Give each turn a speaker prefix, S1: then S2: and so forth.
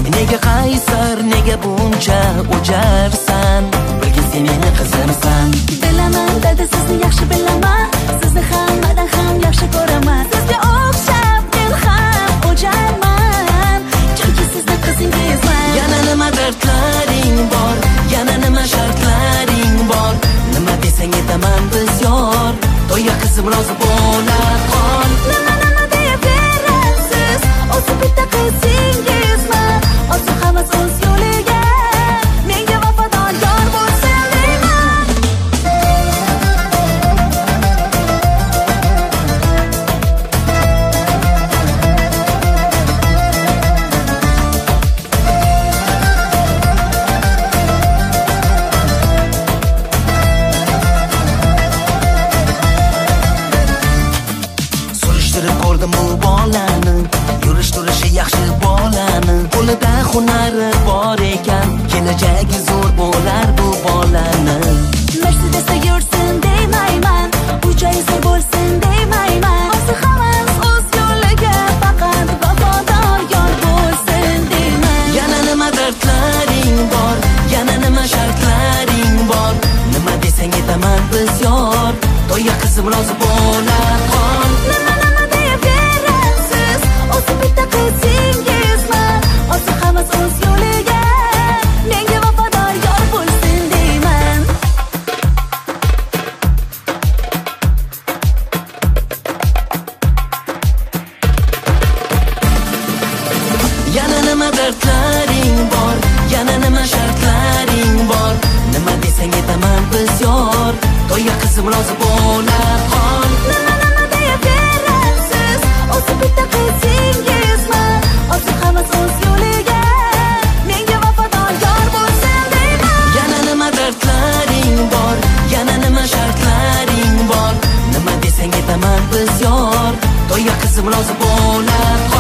S1: Nega qaysar, nega buncha o'jarsan? Bilgin sen meni qizimsan.
S2: Bilaman, dada sizni yaxshi bilaman. Sizni hammadan ham yaxshi ko'raman. Sizga o'xshab men ham o'jarman. Chunki sizni qizingizman.
S1: Yana nima dardlaring bor, yana nima shartlaring bor? Nima desang aytaman biz yor. To'yga qizim rozi bo'la qol.
S2: Nima deyaverasiz? O'zi bitta qizingizman. O'zi havas o'z yo'liga. Menga vafodor yor bo'lsin deyman.
S1: Surishtirib ko'rdim bu bolani, yurish-turishi yaxshi bolani. Qo'lida hunari bor ekan, kelajagi zo'r bo'lar bu bolani.
S2: Mercedesda yursin deymayman, uy-joyi zo'r bo'lsin deymayman. O'zi havas o'z yo'liga, faqat vafodor yor bo'lsin deyman.
S1: Yana nima dardlaring bor, yana nima shartlaring bor? Nima desang aytaman biz yor. To'yga qizim rozi bo'la qol.
S2: Nima deyaverasiz? O'zi bitta qizingizman. O'zi havas o'z yo'liga. Menga vafodor yor bo'lsin deyman.
S1: Yana nima dardlaring bor, yana nima shartlaring bor? Nima desang aytaman biz yor. To'yga qizim rozi bo'la qol.
S2: Nima deyaverasiz? O'zi bitta qizingizman. O'zi havas o'z yo'liga. Menga vafodor yor bo'lsin deyman.
S1: Yana nima dardlaring bor, yana nima shartlaring bor? Nima desang aytaman biz yor. To'yga qizim rozi bo'la qol.